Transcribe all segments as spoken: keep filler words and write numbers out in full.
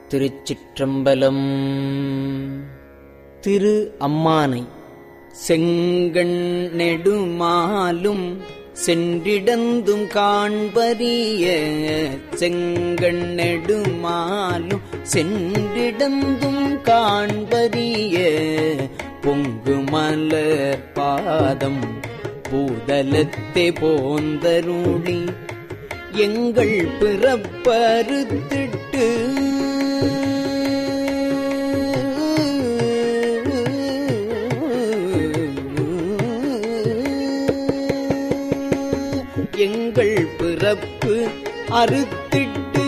திருச்சிற்றம்பலம். திரு அம்மானை செங்கண் நெடுமாலும் சென்றிடந்தும் காண்பரிய, செங்கண் நெடுமாலும் சென்றிடந்தும் காண்பரிய, பொங்கு மலர் பாதம் பூதலத்தே போந்தருளி எங்கள் பிறப்பறுத்திட்டு எங்கள் பிறப்பு அறுத்திட்டு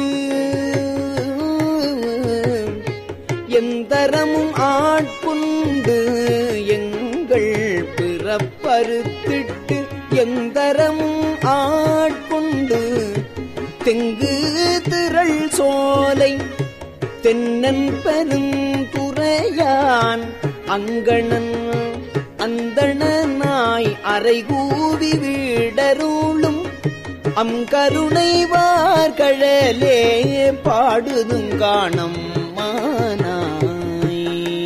எந்தரமும் ஆட்கொண்டு, எங்கள் பிறப்பறுத்திட்டு எந்தரமும் ஆட்கொண்டு, தெங்கு திரள் சோலை தென்னன் பெருந்துறையான் அங்கணன் அந்தணனாய் அறைகூவி வீடருளும் அங்கருணை வார்கழலே பாடுதும் காணம் மானாய்.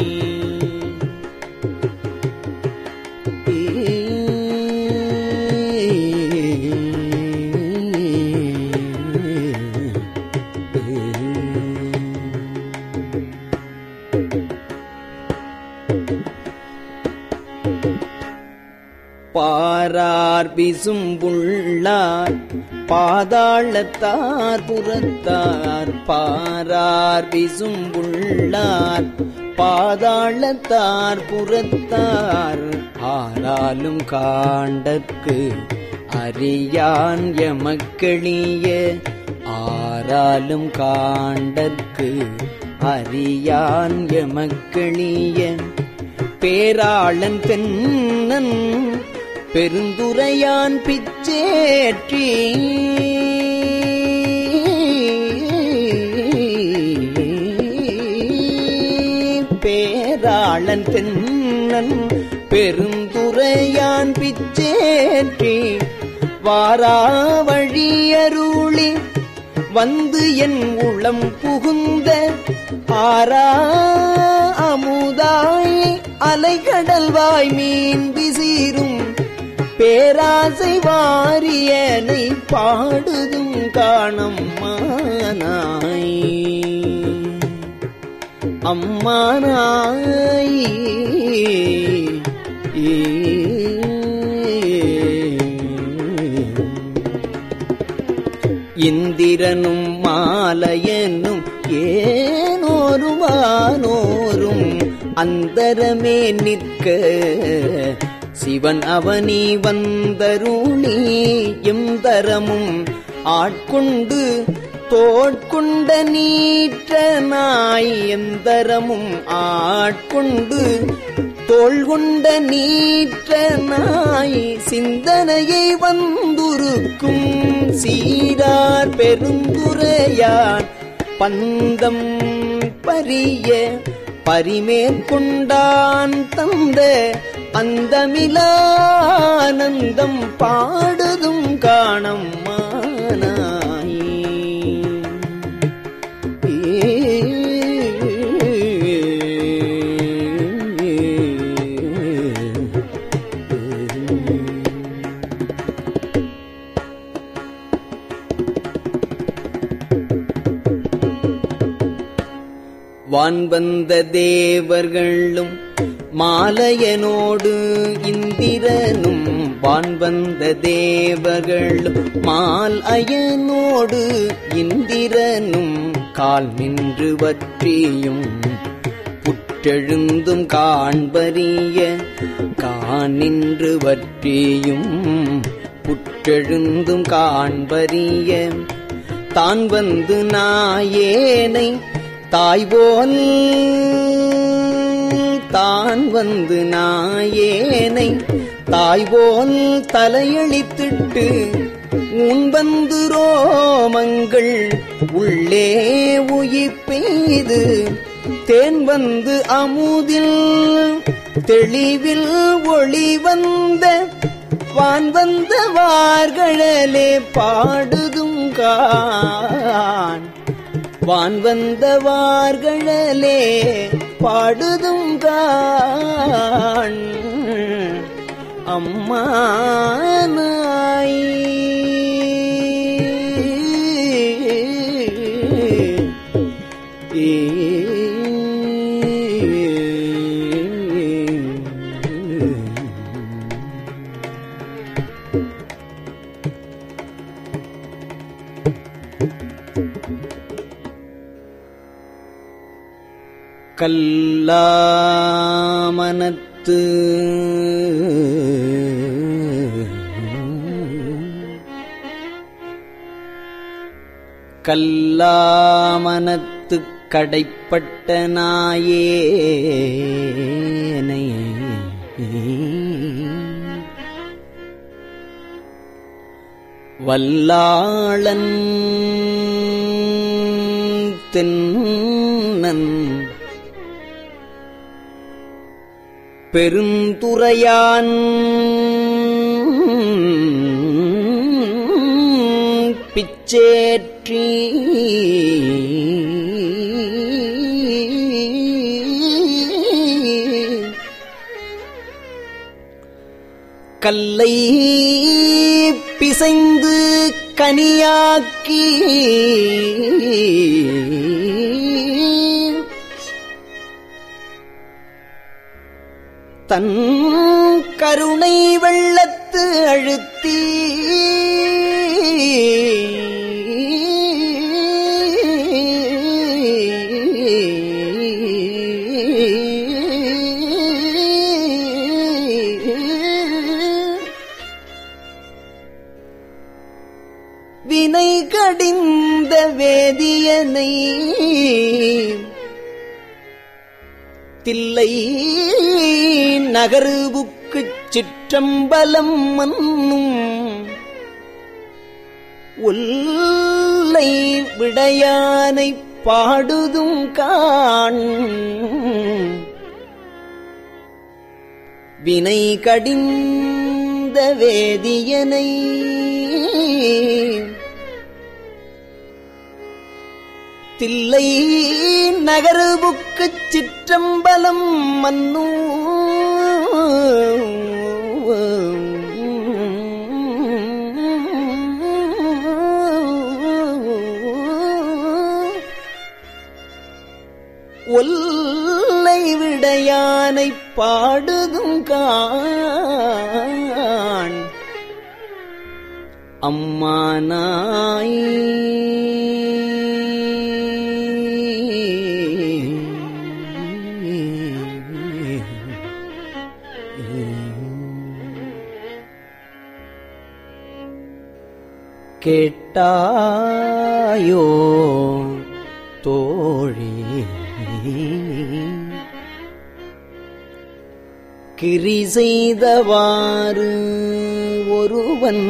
பாரார் விசும்புள்ளார் பாதாளத்தார் புறத்தார், பாரார் விசும்புள்ளார் பாதாளத்தார் புறத்தார், ஆராலும் காண்டற்கு அறியான் எமக்களிய, ஆராலும் காண்டற்கு அறியான் எமக்களிய, பேராளன் தென்னன் பெருந்துறையான் பிச்சேற்றி, பேராளன் தென்னன் பெருந்துறையான் பிச்சேற்றி, வாரா வழியருளி வந்து என் உளம் புகுந்த, ஆரா அமுதாய் அலைகடல்வாய் மீன் விசீரும், பேராசை வாரியனை பாடுதும் காணம் மானாய். அம்மானாய் இந்திரனும் மாலையனும் ஏனோருவானோரும் அந்தரமே நிற்க, சிவன் அவனி வந்தருளி எந்தரமும் ஆட்கொண்டு, தோட்கொண்ட நீற்றனாய் எந்தரமும் ஆட்கொண்டு, தோள்கொண்ட நீற்றனாய் சிந்தனையை வந்துருக்கும், சீரார் பெருந்துறையான் பந்தம் பரிய பரிமேற்கொண்டான் தந்த, அந்தமிலானந்தம் பாடுதும் காணம் மானாய். வான்வந்த தேவர்களும் மாலையனோடு இந்திரனும், வான்வந்த தேவர்களும் மால் அயனோடு இந்திரனும், கால் நின்று வற்றியும் புற்றெழுந்தும் காண்பரிய, காணின்று வற்றியும் புற்றெழுந்தும் காண்பரிய, தான் வந்து நாயேனை தாய்போல், தான் வந்து நாயேனை தாய்போல் தலையளித்திட்டு, உன் வந்து ரோமங்கள் உள்ளே உயிர்ப்பெய்து, தேன் வந்து அமுதில் தெளிவில் ஒளி வந்த, வான் வந்த வார்களே பாடுதும் காண் வான் வந்தவார்களே பாடுதும் காண் அம்மானாய் கல்லாமனத்து கல்லாமனத்துக் கடைப்பட்ட நாயேனை வல்லாளன் தென்னன் பெருந்துறையான் பிச்சேற்றி கல்லை பிசைந்து கனியாக்கி தன் கருணை வெள்ளத்து அழுத்தி வினை கடிந்த வேதியனை தில்லை நகருவுக்குச் சிற்றம்பலம் மன்னும் ஒல்லை விடையானைப் பாடுதும் காண் வினை கடிந்த வேதியனை தில்லை நகருவுக்குச் சிற்றம்பலம் மன்னு ஒல்லை விடையானைப் பாடுதும் காண் அம்மானாய் கேட்டாயோ தோழி கிரி செய்தவாறு ஒருவன்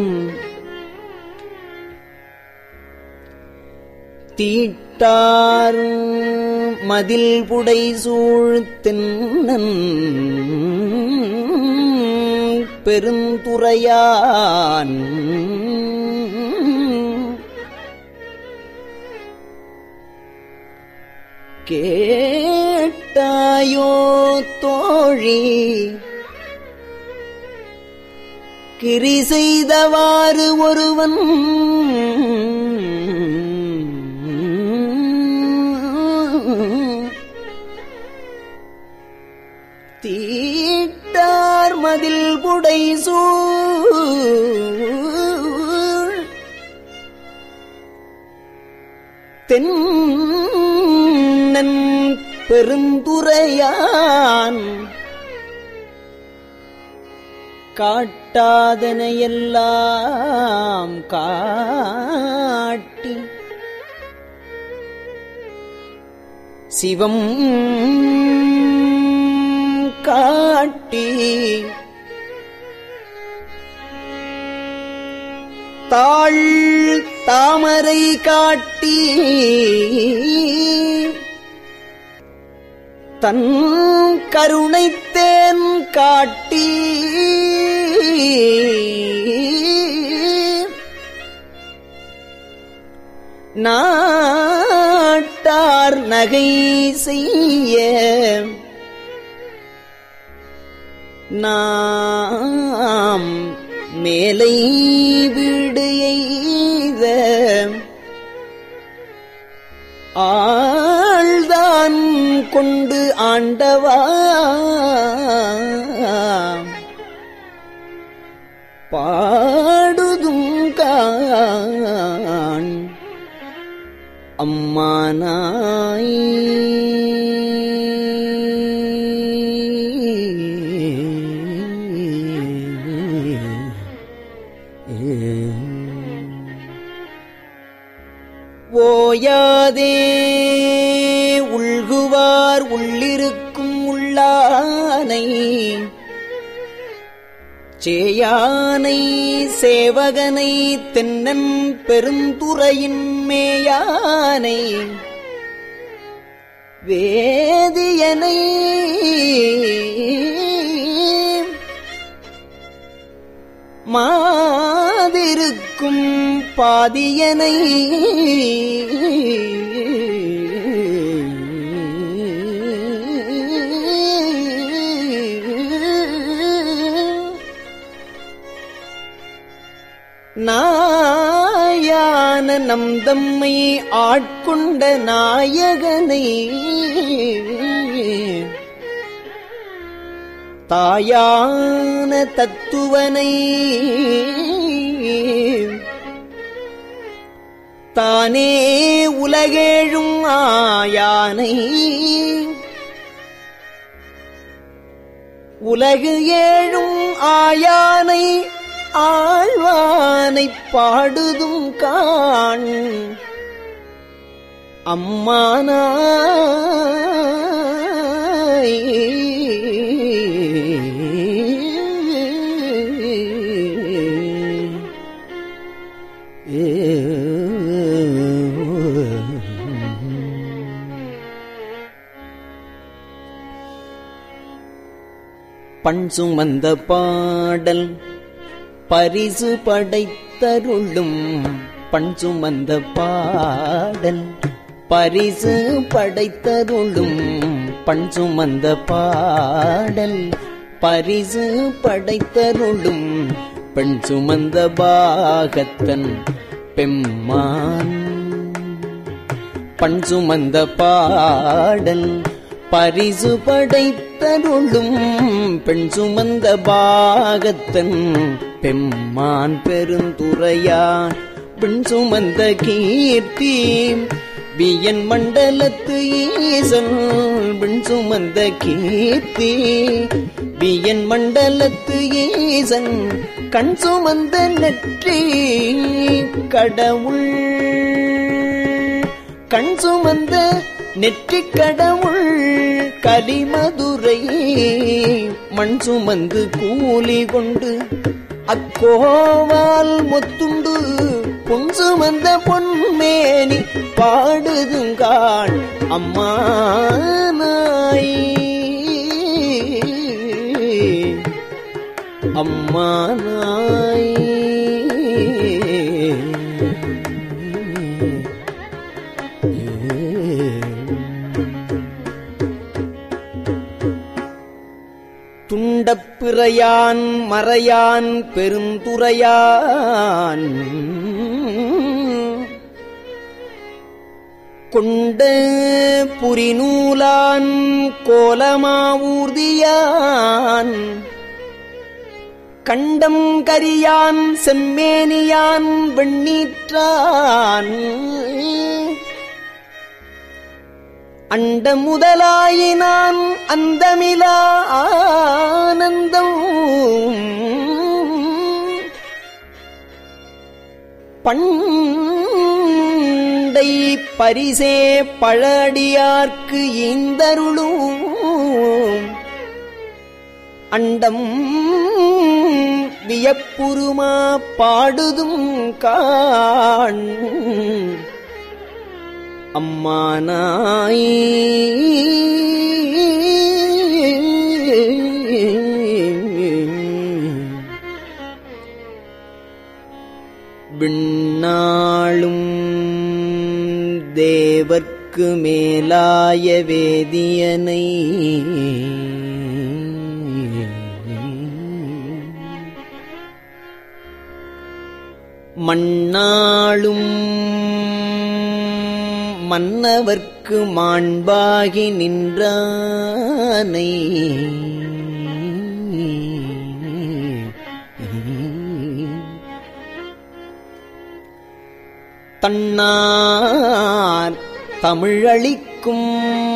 தீட்டார் மதில் புடை சூழ்த்தென்னன் பெருந்துறையான் கேட்டாயோ தோழி கிரி செய்தவாறு ஒருவன் தீட்டார் மதில் புடை சூழ் தென்னன் பெருந்துறையான் காட்டாதனையெல்லாம் காட்டி சிவம் காட்டி தாழ் தாமரை காட்டி தன் கருணைத்தேன் காட்டி நான் நாட்டார் நகை செய்ய நாம் மேலை வீடு எய்த ஆள்தான் கொண்டு ஆண்டவா பாடுதும் காண் அம்மானாய் ஓயாதே உள்குவார் உள்ளிருக்கும் உள்ளானை சேயானை சேவகனை தென்னன் பெருந்துறையின் மேயானை வேதியனை மாதிருக்கும் பாதியனை நாயான நம் தம்மை ஆட்கொண்ட நாயகனை தாயான தத்துவனை தானே உலகேழும் ஆயானை உலகு ஏழும் ஆயானை ஆழ்வானைப் பாடுதும் காண் அம்மானாய் பண் சுமந்த பாடல் பரிசு படைத்தருளும் பண் சுமந்த பாடல் பரிசு படைத்தருளும் பண் சுமந்த பாடல் பரிசு படைத்தருளும் பெண் சுமந்த பாகத்தன் பெம்மான் பண் சுமந்த பாடல் பரிசு படைத்தருளும் பெண் சுமந்த பாகத்தன் பெம்மான் பெருந்துறையான் பெண் சுமந்த கீர்த்தி வியன் மண்டலத்து ஈசன் பெண் சுமந்த கீர்த்தி வியன் மண்டலத்து ஈசன் கண் சுமந்த நெற்றி கடவுள் கண் சுமந்த நெற்றி கடவுள் கலிமதுரை மண் சுமந்து கூலி கொண்டு அக்கோவால் முத்துண்டு பொன் சுமந்த பொன்மேனி பாடுதுங்காள் அம்மானாய் அம்மானாய் துண்டப்பிறையான் மறையான் பெருந்துறையான் கொண்ட புரிநூலான் கோலமாவூர்தியான் கண்டம் கரியான் செம்மேனியான் வெண்ணீற்றான் அண்ட முதலாயினான் அந்தமிலா ஆனந்தம் பண்டை பரிசே பழடியார்க்கு ஈந்தருளும் அண்டம் வியப்புருமா பாடுதும் காண் அம்மானாய் விண்ணாளும் தேவர்க்கு மன்னவர்க்கு மேலாய வேதியனை மண்ணாளும் மன்னவர்க்கு மாண்பாகி நின்றானை தன்னார் தமிழளிக்கும்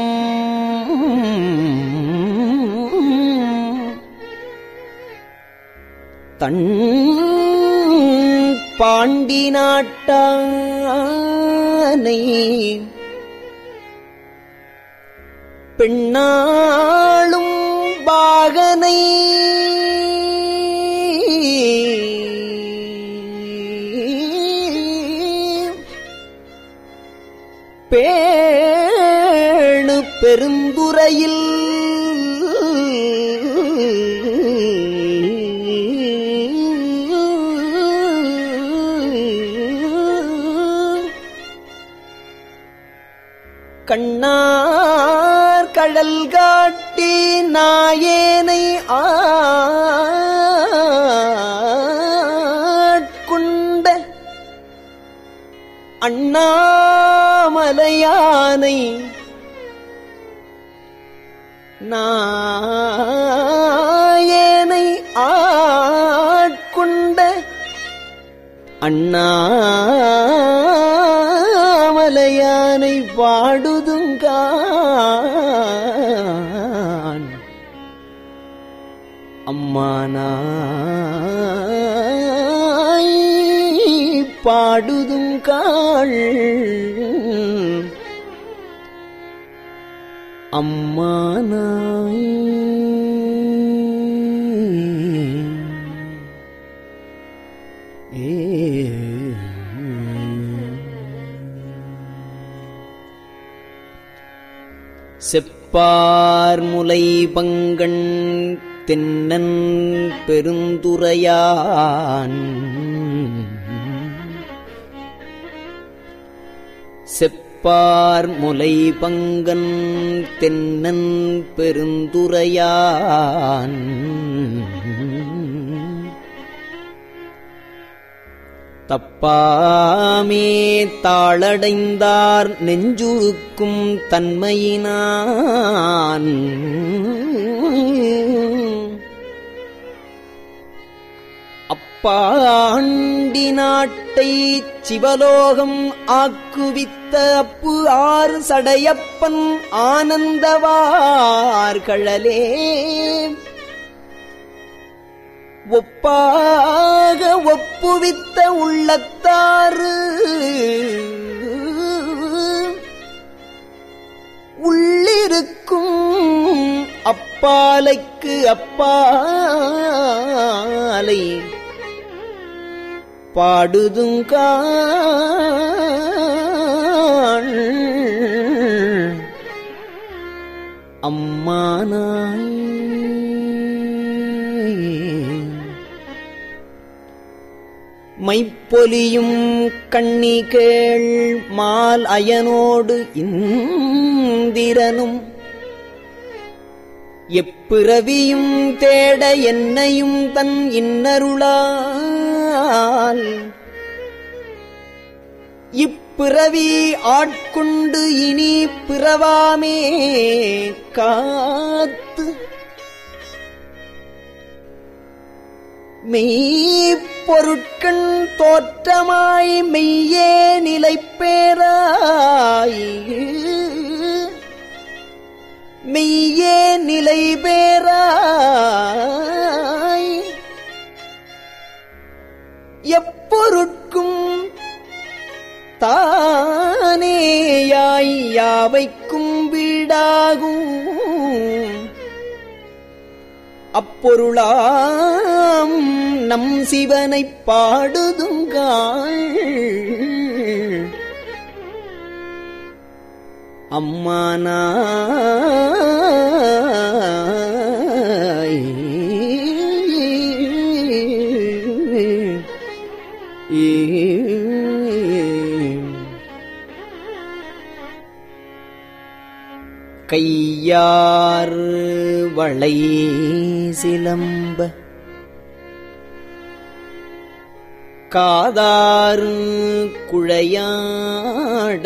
தன் பாண்டி நாட்டானை பெண்ணாளும் பாகனை பேணு பெருந்துறையில் கண்ணார் கடல் காட்டி நாயேனை ஆட்கொண்ட அண்ணாமலையானை நாயேனை ஆட்கொண்ட அண்ணாமலையானை பாடுதுங்கான் அம்மானாய் பாடுதுங்காள் அம்மானாய் ஏ செப்பார் முலை பங்கண் தென்னன் பெருந்துறையான் செப்பார் முலை பங்கன் தென்னன் பெருந்துறையான் தப்பாமே தாளடைந்தார் நெஞ்சுருக்கும் தன்மையினான் அப்பாண்டி நாட்டை சிவலோகம் ஆக்குவித்த அப்பு ஆறு சடையப்பன் ஆனந்தவார் கழலே ஒப்பாக ஒப்புவித்த உள்ளத்தாறு உள்ளிருக்கும் அப்பாலைக்கு அப்பாலை பாடுதுங்காள் அம்மானாய் மைப்பொலியும் கண்ணிகேள் மால் அயனோடு இந்திரனும் எப்பிறவியும் தேட என்னையும் தன் இன்னருளால் இப்பிறவி ஆட்கொண்டு இனி பிறவாமே காத்து மெய்ப்பொருட்கண் தோற்றமாய் மெய்யே நிலைப்பேராய் மெய்யே நிலை பேராய் எப்பொருட்கும் தானேயாய் யாவைக்கும் வீடாகும் அப்பொருளாம் நம் சிவனைப் பாடுதுங்காள் அம்மானாய் கையார் வளை சிலம்ப காதார் குழையாட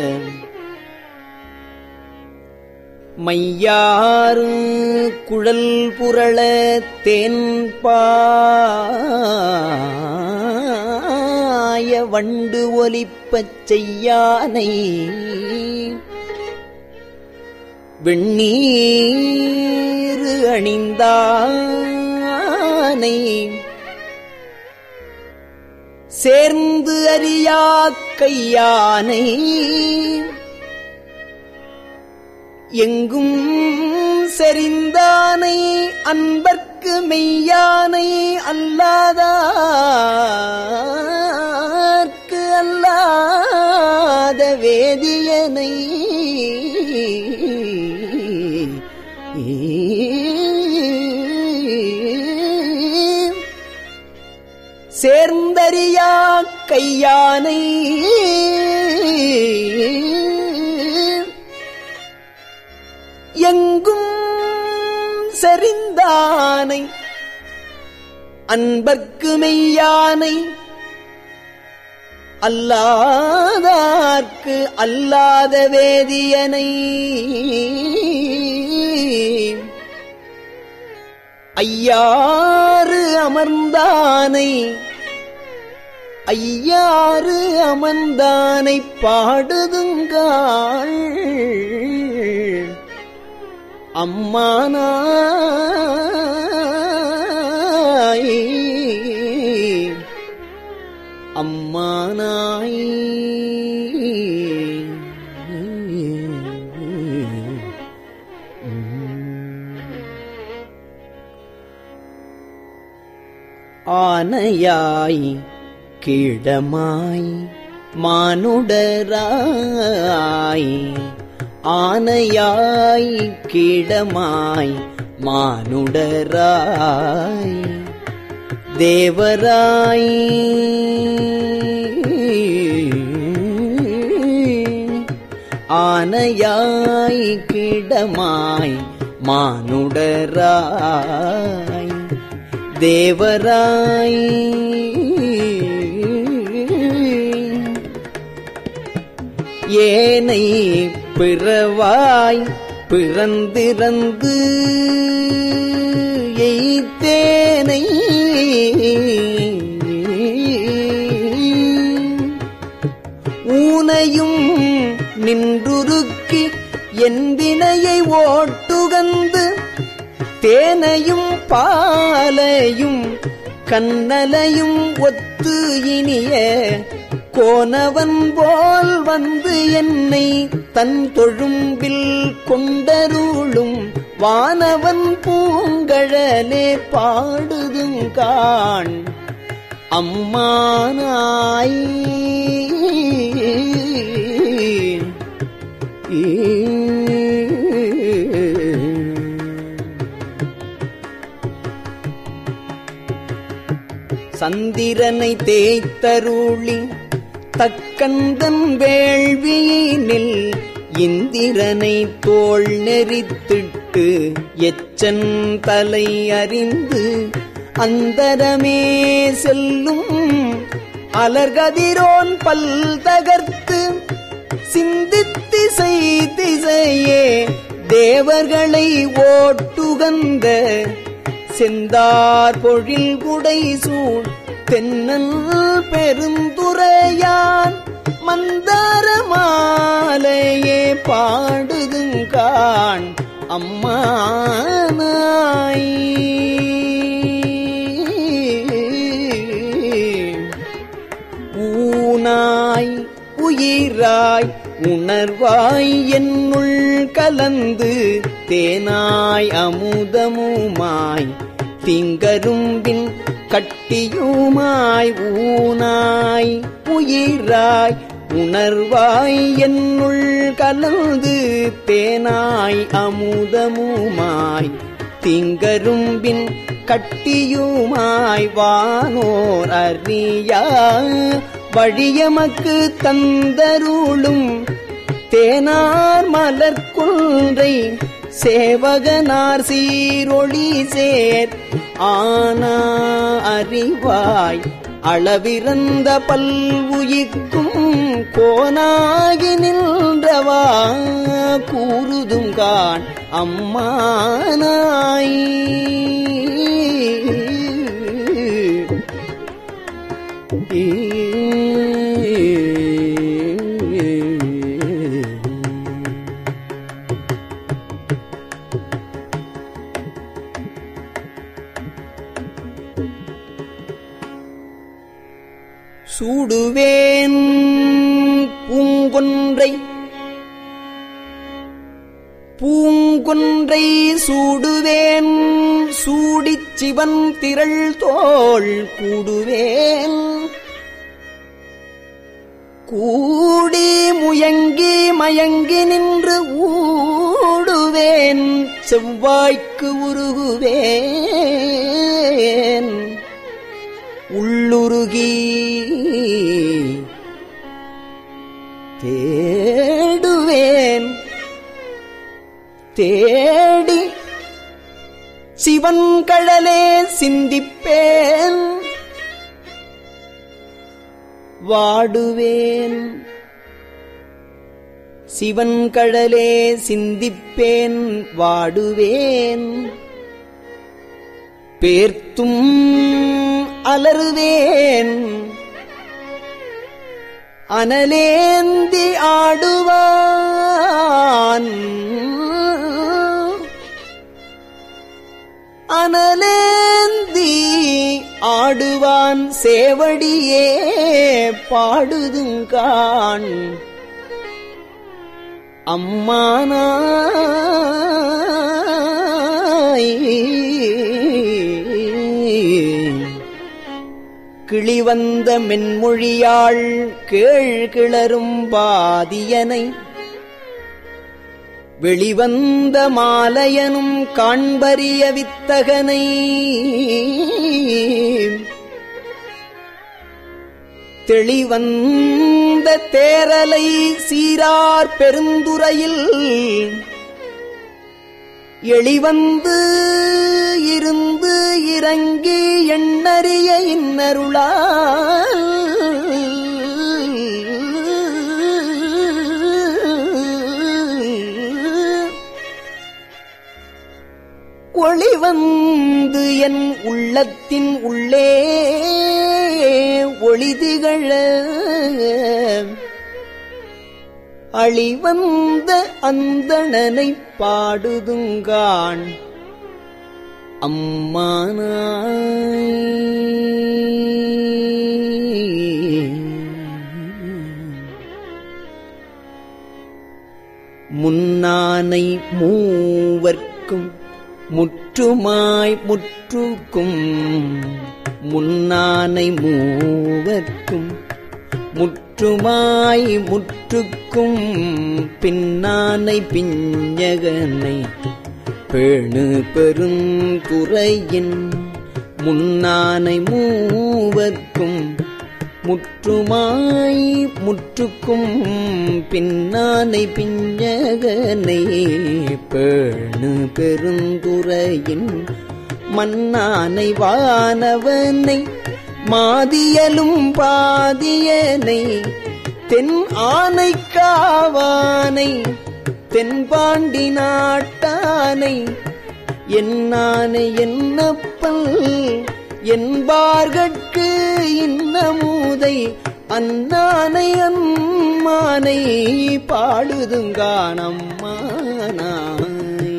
மையார் குழல் புரள தேன்பாய வண்டு ஒலிப்பச் செய்யானை வெண்ணீர் அணிந்தானை சேர்ந்து அறியா கையானை எங்கும் செறிந்தானை அன்பர்க்கு மெய்யானை அல்லாதார்க்கு அல்லாத வேதியனை சேர்ந்தறியா கையானை எங்கும் செறிந்தானை அன்பர்க்கு மெய்யானை அல்லாதார்க்கு அல்லாத வேதியனை ஐயாறு அமர்ந்தானை ஐயாறு அமர்ந்தானை பாடுதுங்காள் அம்மானாய் அம்மானாய் ஆனையாய் கீடமாய் மானுடராய் ஆனையாய் கீடமாய் மானுடராய் தேவராய் ஆனையாய் கீடமாய் மானுடராய் தேவராய் ஏனை பிறவாய் பிறந்திறந்து எய்தேனை ஊனையும் நின்றுருக்கி என் வினையை ஓட்டுகந்து தேனையும் பாலையும் கண்ணலையும் ஒத்து இனிய கோனவன் போல் வந்து என்னை தன் தொழும்பில் கொண்டருளும் வானவன் பூங்கழலே பாடுதுங்காண் அம்மானாய் சந்திரனை தேய்த்தருளி தக்கந்தன் வேள்வியினில் இந்திரனை தோள் நெறித்திட்டு எச்சன் தலை அறிந்து அந்தரமே செல்லும் அலர்கதிரோன் பல் தகர்த்து சிந்தித்திசை திசையே தேவர்களை ஓட்டுகந்த செந்தார் பொழில் குடை சூழ் தென்னல் பெருந்துரையான் மந்தார மாலையே பாடுதுங்காண் அம்மானாய் ஊனாய் உயிராய் உணர்வாய் என்னுள் கலந்து தேனாய் அமுதமுமாய் திங்கரும்பின் கட்டியுமாய் ஊனாய் உயிராய் உணர்வாய் என்னுள் கலந்து தேனாய் அமுதமுமாய் திங்கரும்பின் கட்டியுமாய் வானோர் அறியா வழியமக்கு தந்தருளும் தேனார் மலர்கொன்றை சேவகனார் சீரொளி சேர் ஆனா அறிவாய் அளவிறந்த பல்வுயிர்க்கும் கோனாகி நின்றவா கூறுதுங்கான் அம்மானாய். சூடுவேன் பூங்கொன்றை பூங்கொன்றை சூடுவேன் சூடிச் சிவன் திரள் தோள் கூடுவேன் கூடி முயங்கி மயங்கி நின்று ஊடுவேன் செவ்வாய்க்கு உருகுவேன் உள்ளுருகி தேடுவேன் தேடி சிவன் கடலே சிந்திப்பேன் வாடுவேன் சிவன் கடலே சிந்திப்பேன் வாடுவேன் பேர்த்தும் அலறுவேன் அனலேந்தி ஆடுவான் அனலேந்தி ஆடுவான் சேவடியே பாடுதுங்கான் அம்மானாய். கிளிவந்த மென்மொழியாள் கேள் கிளரும் பாதியனை வெளிவந்த மாலையனும் காண்பரிய வித்தகனை தெளிவந்த தேரலை சீரார் பெருந்துறையில் எளிவந்து இருந்து இறங்கி எண்ணறிய இன்னருளால் ஒளிவந்து என் உள்ளத்தின் உள்ளே ஒளிதிகழ அழிவந்த அந்தணனை பாடுதுங்கான் அம்மானாய். முன்னானை மூவர்க்கும் முற்றுமாய் முற்றுக்கும் முன்னானை மூவர்க்கும் முற்றுமாய் முற்றுக்கும் பின்னானை பிஞ்சகனை பேணு பெருந்துறையின் முன்னானை மூவர்க்கும் முற்றுமாய் முற்றுக்கும் பின்னானை பிஞ்சகனை பேணு பெருந்துறையின் மன்னானை வானவனை மாதியலும் பாதியனை தென் ஆனை காவானை தென்பாண்டி நாட்டானை என்னானை என்னப்பல் என்பார்கட்கு இன்னமுதை அன்னானை அம்மானை பாடுதுங்கான் அம்மானாய்.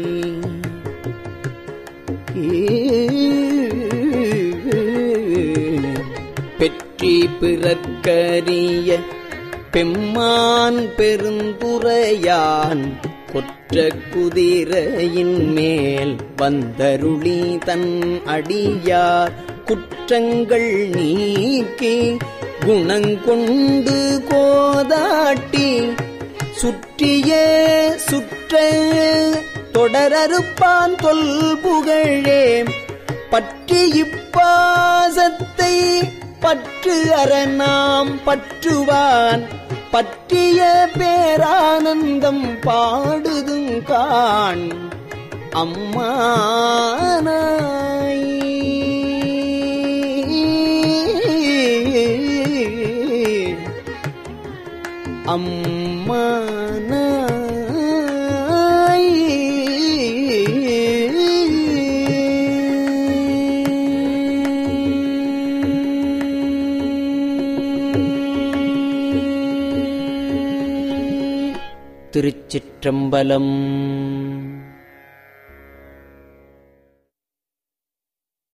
பெற்றி பிறர்க்கரிய பெம்மான் பெருந்துறையான் கொற்ற குதிரையின் மேல் வந்தருளி தன் அடியார் குற்றங்கள் நீக்கி குணங்கொண்டு கோதாட்டி சுற்றிய சுற்ற தொடரறுப்பான் தொல் புகழே பற்றி இப்பாசத்தை பற்று அரணாம் பற்றுவான் பற்றிய பேரானந்தம் பாடுதுங்கான் அம்மானாய். அம்மானாய். திருச்சிற்றம்பலம்.